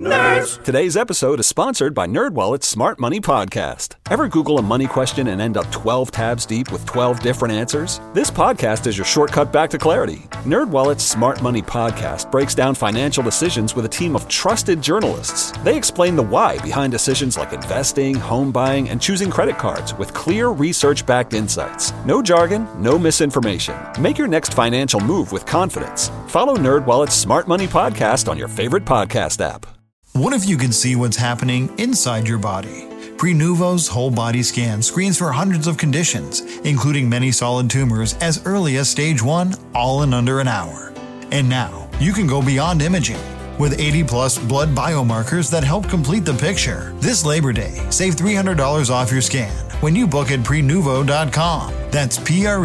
Nerds! Today's episode is sponsored by NerdWallet's Smart Money Podcast. Ever Google a money question and end up 12 tabs deep with 12 different answers? This podcast is your shortcut back to clarity. NerdWallet's Smart Money Podcast breaks down financial decisions with a team of trusted journalists. They explain the why behind decisions like investing, home buying, and choosing credit cards with clear research-backed insights. No jargon, no misinformation. Make your next financial move with confidence. Follow NerdWallet's Smart Money Podcast on your favorite podcast app. What if you could see what's happening inside your body? Prenuvo's whole body scan screens for hundreds of conditions, including many solid tumors as early as stage 1, all in under an hour. And now, you can go beyond imaging. With 80-plus blood biomarkers that help complete the picture. This Labor Day, save $300 off your scan when you book at Prenuvo.com. That's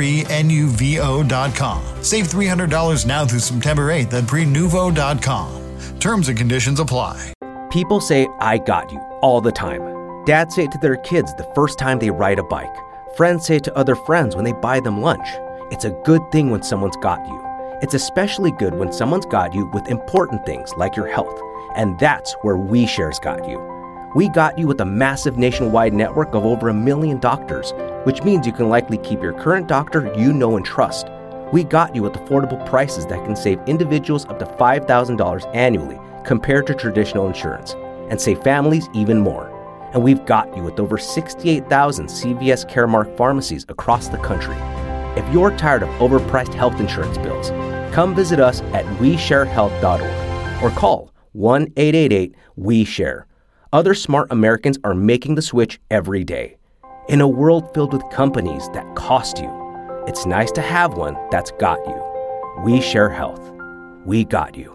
Prenuvo.com. Save $300 now through September 8th at Prenuvo.com. Terms and conditions apply. People say, "I got you," all the time. Dads say it to their kids the first time they ride a bike. Friends say it to other friends when they buy them lunch. It's a good thing when someone's got you. It's especially good when someone's got you with important things like your health. And that's where WeShare's got you. We got you with a massive nationwide network of over 1 million doctors, which means you can likely keep your current doctor you know and trust. We got you with affordable prices that can save individuals up to $5,000 annually compared to traditional insurance, and save families even more. And we've got you with over 68,000 CVS Caremark pharmacies across the country. If you're tired of overpriced health insurance bills, come visit us at WeShareHealth.org or call 1-888-WE-SHARE. Other smart Americans are making the switch every day. In a world filled with companies that cost you, it's nice to have one that's got you. We Share Health. We got you.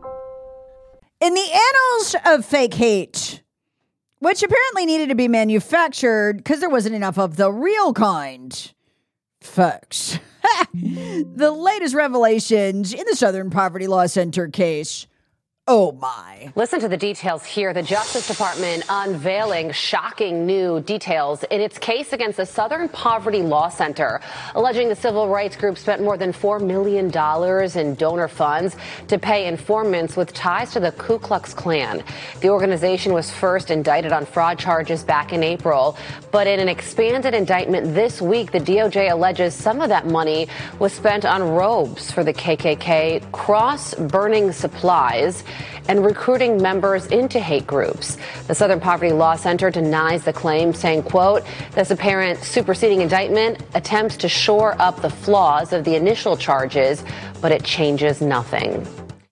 In the annals of fake hate, which apparently needed to be manufactured because there wasn't enough of the real kind, folks, the latest revelations in the Southern Poverty Law Center case. Oh, my. Listen to the details here. The Justice Department unveiling shocking new details in its case against the Southern Poverty Law Center, alleging the civil rights group spent more than $4 million in donor funds to pay informants with ties to the Ku Klux Klan. The organization was first indicted on fraud charges back in April, but in an expanded indictment this week, the DOJ alleges some of that money was spent on robes for the KKK, cross-burning supplies, and recruiting members into hate groups. The Southern Poverty Law Center denies the claim, saying, quote, this apparent superseding indictment attempts to shore up the flaws of the initial charges, but it changes nothing.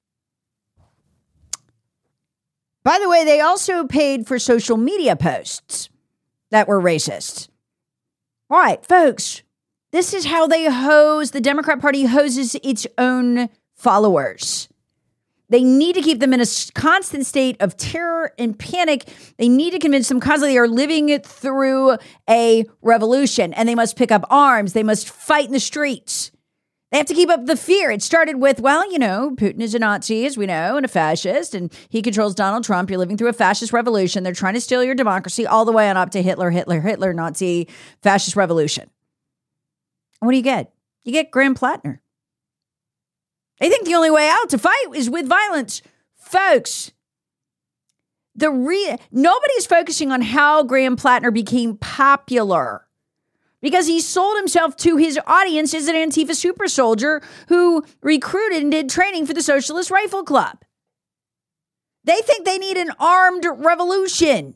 By the way, they also paid for social media posts that were racist. All right, folks, this is how they hose, the Democrat Party hoses its own followers. They need to keep them in a constant state of terror and panic. They need to convince them constantly they are living through a revolution and they must pick up arms. They must fight in the streets. They have to keep up the fear. It started with, well, you know, Putin is a Nazi, as we know, and a fascist, and he controls Donald Trump. You're living through a fascist revolution. They're trying to steal your democracy all the way on up to Hitler, Nazi, fascist revolution. What do you get? You get Graham Plattner. They think the only way out to fight is with violence. Folks, nobody's focusing on how Graham Plattner became popular because he sold himself to his audience as an Antifa super soldier who recruited and did training for the Socialist Rifle Club. They think they need an armed revolution.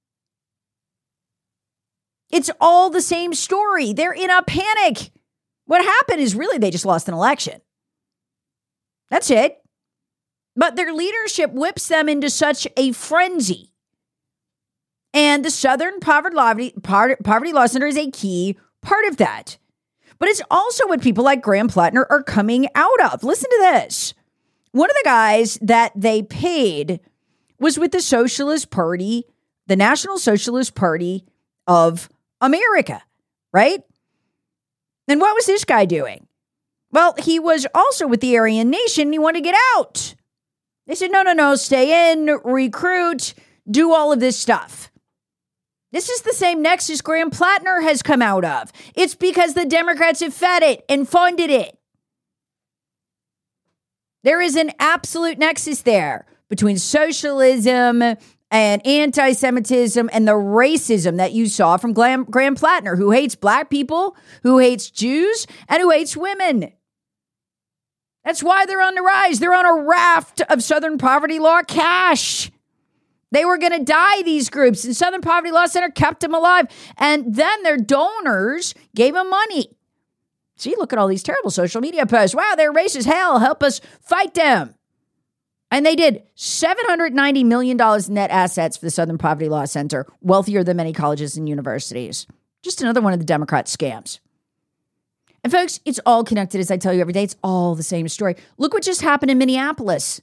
It's all the same story. They're in a panic. What happened is really they just lost an election. That's it. But their leadership whips them into such a frenzy. And the Southern Poverty Law Center is a key part of that. But it's also what people like Graham Plattner are coming out of. Listen to this. One of the guys that they paid was with the Socialist Party, the National Socialist Party of America, right? And what was this guy doing? Well, he was also with the Aryan Nation. He wanted to get out. They said, no, stay in, recruit, do all of this stuff. This is the same nexus Graham Plattner has come out of. It's because the Democrats have fed it and funded it. There is an absolute nexus there. between socialism and anti-Semitism and the racism that you saw from Graham Plattner, who hates black people, who hates Jews, and who hates women. That's why they're on the rise. They're on a raft of Southern Poverty Law cash. They were going to die, these groups, and Southern Poverty Law Center kept them alive. And then their donors gave them money. See, look at all these terrible social media posts. Wow, they're racist. Hell, help us fight them. And they did $790 million in net assets for the Southern Poverty Law Center, wealthier than many colleges and universities. Just another one of the Democrat scams. And folks, it's all connected, as I tell you every day. It's all the same story. Look what just happened in Minneapolis.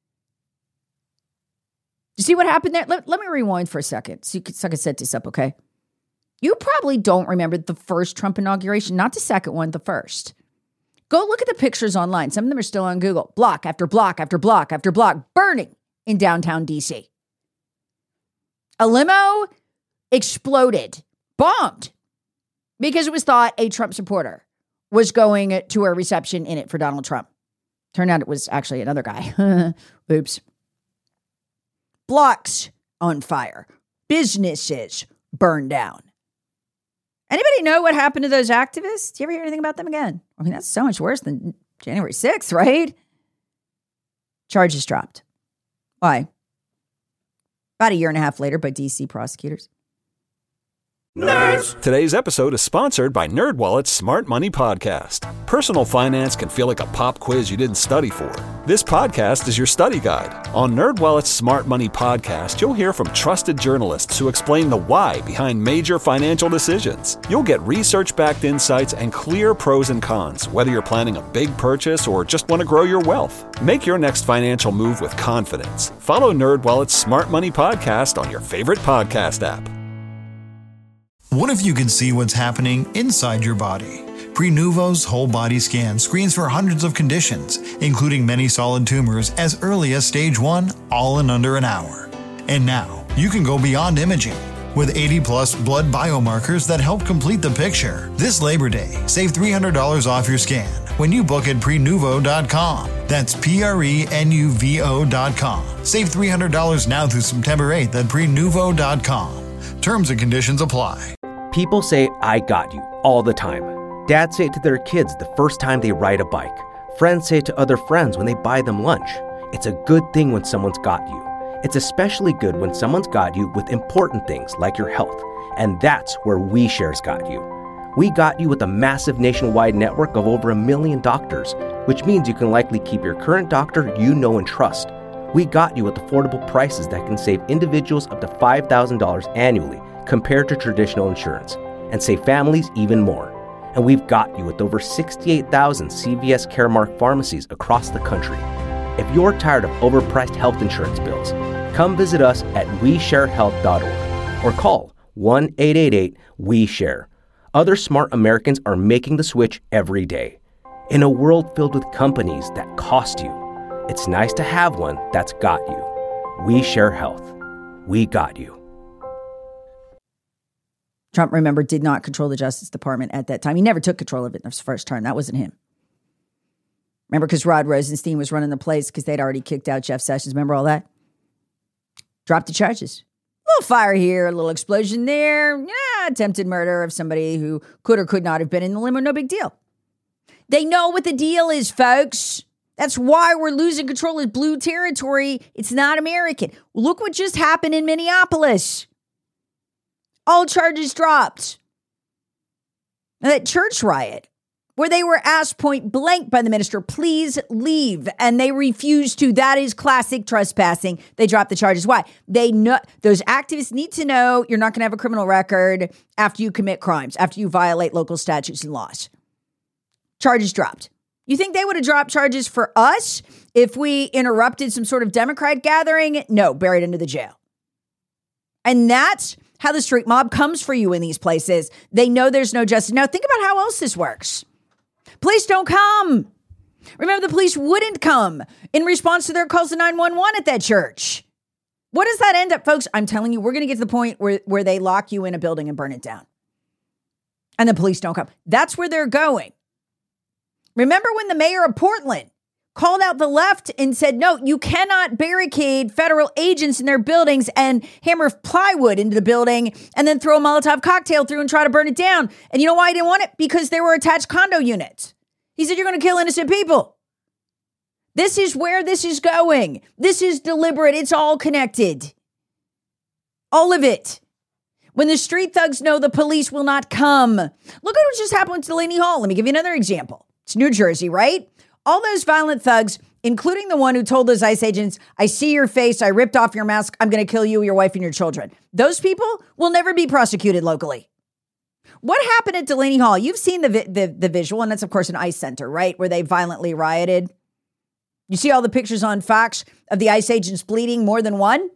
You see what happened there? Let me rewind for a second so I can set this up, okay? You probably don't remember the first Trump inauguration, not the second one, the first. Go look at the pictures online. Some of them are still on Google. Block after block after block after block burning in downtown D.C. A limo exploded, bombed, because it was thought a Trump supporter was going to a reception in it for Donald Trump. Turned out it was actually another guy. Oops. Blocks on fire. Businesses burned down. Anybody know what happened to those activists? Do you ever hear anything about them again? I mean, that's so much worse than January 6th, right? Charges dropped. Why? About a year and a half later by D.C. prosecutors. Nerds. Today's episode is sponsored by NerdWallet's Smart Money Podcast. Personal finance can feel like a pop quiz you didn't study for. This podcast is your study guide. On NerdWallet's Smart Money Podcast, you'll hear from trusted journalists who explain the why behind major financial decisions. You'll get research-backed insights and clear pros and cons, whether you're planning a big purchase or just want to grow your wealth. Make your next financial move with confidence. Follow NerdWallet's Smart Money Podcast on your favorite podcast app. What if you could see what's happening inside your body? Prenuvo's whole body scan screens for hundreds of conditions, including many solid tumors as early as stage 1, all in under an hour. And now, you can go beyond imaging. With 80-plus blood biomarkers that help complete the picture. This Labor Day, save $300 off your scan when you book at Prenuvo.com. That's Prenuvo.com. Save $300 now through September 8th at Prenuvo.com. Terms and conditions apply. People say, "I got you," all the time. Dads say it to their kids the first time they ride a bike. Friends say it to other friends when they buy them lunch. It's a good thing when someone's got you. It's especially good when someone's got you with important things like your health. And that's where WeShare's got you. We got you with a massive nationwide network of over 1 million doctors, which means you can likely keep your current doctor you know and trust. We got you with affordable prices that can save individuals up to $5,000 annually compared to traditional insurance, and save families even more. And we've got you with over 68,000 CVS Caremark pharmacies across the country. If you're tired of overpriced health insurance bills, come visit us at WeShareHealth.org or call 1-888-WE-SHARE. Other smart Americans are making the switch every day. In a world filled with companies that cost you, it's nice to have one that's got you. WeShare Health. We got you. Trump, remember, did not control the Justice Department at that time. He never took control of it in his first term. That wasn't him. Remember, because Rod Rosenstein was running the place because they'd already kicked out Jeff Sessions. Remember all that? Dropped the charges. A little fire here, a little explosion there. Yeah, attempted murder of somebody who could or could not have been in the limo. No big deal. They know what the deal is, folks. That's why we're losing control of blue territory. It's not American. Look what just happened in Minneapolis. All charges dropped. Now, that church riot where they were asked point blank by the minister, please leave. And they refused to. That is classic trespassing. They dropped the charges. Why? They know those activists need to know you're not going to have a criminal record after you commit crimes, after you violate local statutes and laws. Charges dropped. You think they would have dropped charges for us if we interrupted some sort of Democrat gathering? No, buried under the jail. And that's how the street mob comes for you in these places. They know there's no justice. Now, think about how else this works. Police don't come. Remember, the police wouldn't come in response to their calls to 911 at that church. What does that end up, folks? I'm telling you, we're going to get to the point where they lock you in a building and burn it down. And the police don't come. That's where they're going. Remember when the mayor of Portland called out the left and said, no, you cannot barricade federal agents in their buildings and hammer plywood into the building and then throw a Molotov cocktail through and try to burn it down. And you know why he didn't want it? Because there were attached condo units. He said, you're going to kill innocent people. This is where this is going. This is deliberate. It's all connected. All of it. When the street thugs know the police will not come. Look at what just happened to Delaney Hall. Let me give you another example. It's New Jersey, right? All those violent thugs, including the one who told those ICE agents, I see your face, I ripped off your mask, I'm going to kill you, your wife, and your children. Those people will never be prosecuted locally. What happened at Delaney Hall? You've seen the visual, and that's, of course, an ICE center, right, where they violently rioted. You see all the pictures on Fox of the ICE agents bleeding, more than one?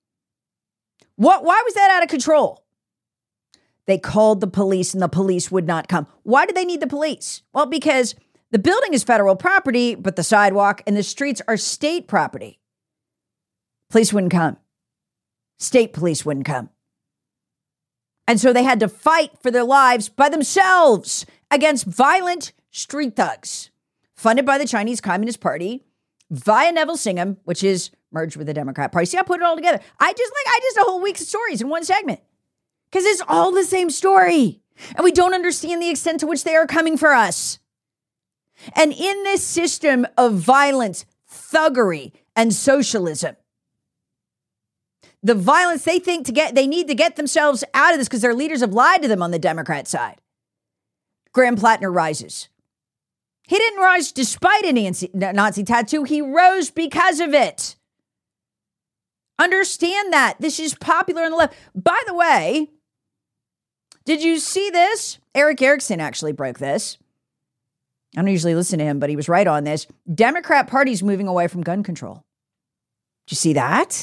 Why was that out of control? They called the police, and the police would not come. Why did they need the police? Well, because the building is federal property, but the sidewalk and the streets are state property. Police wouldn't come. State police wouldn't come. And so they had to fight for their lives by themselves against violent street thugs funded by the Chinese Communist Party via Neville Singham, which is merged with the Democrat Party. See, I put it all together. I just a whole week's stories in one segment because it's all the same story. And we don't understand the extent to which they are coming for us. And in this system of violence, thuggery, and socialism, the violence they think they need to get themselves out of this because their leaders have lied to them on the Democrat side. Graham Plattner rises. He didn't rise despite a Nazi tattoo. He rose because of it. Understand that. This is popular on the left. By the way, did you see this? Eric Erickson actually broke this. I don't usually listen to him, but he was right on this. Democrat Party's moving away from gun control. Did you see that?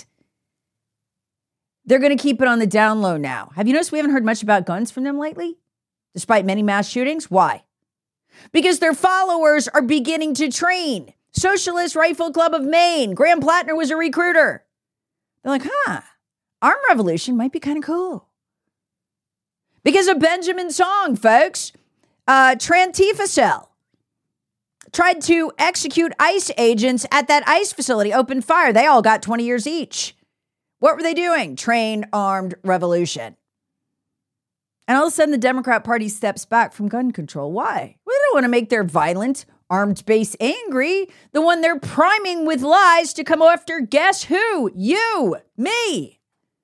They're going to keep it on the down low now. Have you noticed we haven't heard much about guns from them lately? Despite many mass shootings? Why? Because their followers are beginning to train. Socialist Rifle Club of Maine. Graham Plattner was a recruiter. They're like, armed revolution might be kind of cool. Because of Benjamin Song, folks. Trantifa cell tried to execute ICE agents at that ICE facility, opened fire. They all got 20 years each. What were they doing? Train armed revolution. And all of a sudden, the Democrat Party steps back from gun control. Why? Well, they don't want to make their violent armed base angry. The one they're priming with lies to come after, guess who? You, me.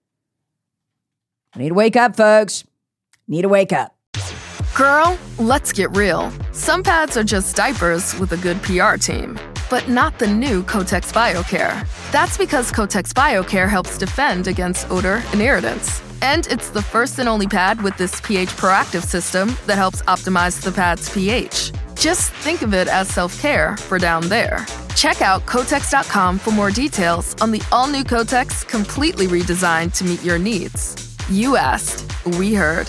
I need to wake up, folks. Need to wake up. Girl, let's get real. Some pads are just diapers with a good PR team, but not the new Kotex BioCare. That's because Kotex BioCare helps defend against odor and irritants. And it's the first and only pad with this pH proactive system that helps optimize the pad's pH. Just think of it as self-care for down there. Check out Kotex.com for more details on the all-new Kotex, completely redesigned to meet your needs. You asked, we heard.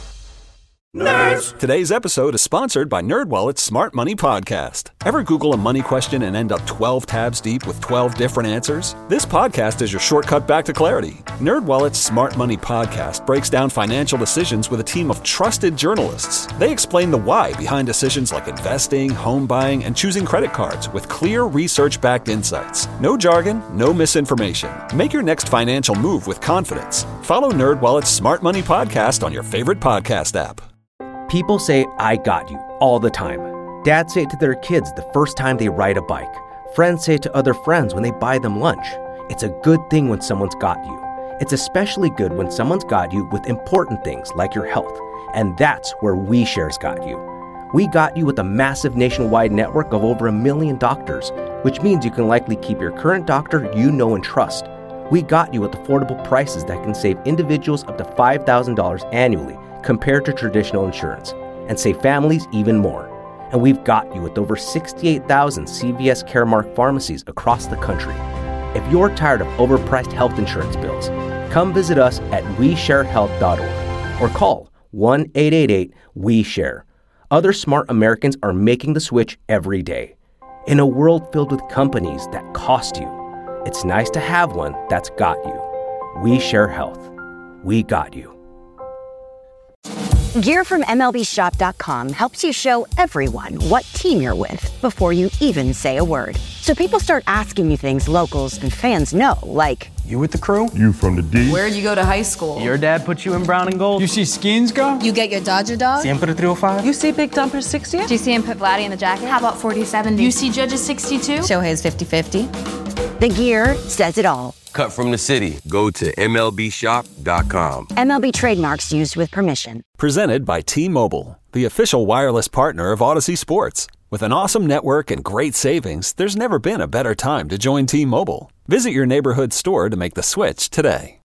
Nerds! Today's episode is sponsored by NerdWallet's Smart Money Podcast. Ever Google a money question and end up 12 tabs deep with 12 different answers? This podcast is your shortcut back to clarity. NerdWallet's Smart Money Podcast breaks down financial decisions with a team of trusted journalists. They explain the why behind decisions like investing, home buying, and choosing credit cards with clear research-backed insights. No jargon, no misinformation. Make your next financial move with confidence. Follow NerdWallet's Smart Money Podcast on your favorite podcast app. People say, I got you, all the time. Dads say it to their kids the first time they ride a bike. Friends say it to other friends when they buy them lunch. It's a good thing when someone's got you. It's especially good when someone's got you with important things like your health. And that's where WeShare's got you. We got you with a massive nationwide network of over 1 million doctors, which means you can likely keep your current doctor you know and trust. We got you with affordable prices that can save individuals up to $5,000 annually compared to traditional insurance, and save families even more. And we've got you with over 68,000 CVS Caremark pharmacies across the country. If you're tired of overpriced health insurance bills, come visit us at WeShareHealth.org or call 1-888-WE-SHARE. Other smart Americans are making the switch every day. In a world filled with companies that cost you, it's nice to have one that's got you. WeShare Health. We got you. Gear from MLBShop.com helps you show everyone what team you're with before you even say a word. So people start asking you things locals and fans know, like, you with the crew? You from the D? Where you go to high school? Your dad put you in brown and gold? You see Skins go? You get your Dodger dog? Siempre 305? You see Big Dumper 60? Do you see him put Vladdy in the jacket? How about 40-70? You see Judges 62? Shohei's 50-50. the gear says it all. Cut from the city. Go to MLBshop.com. MLB trademarks used with permission. Presented by T-Mobile, the official wireless partner of Odyssey Sports. With an awesome network and great savings, there's never been a better time to join T-Mobile. Visit your neighborhood store to make the switch today.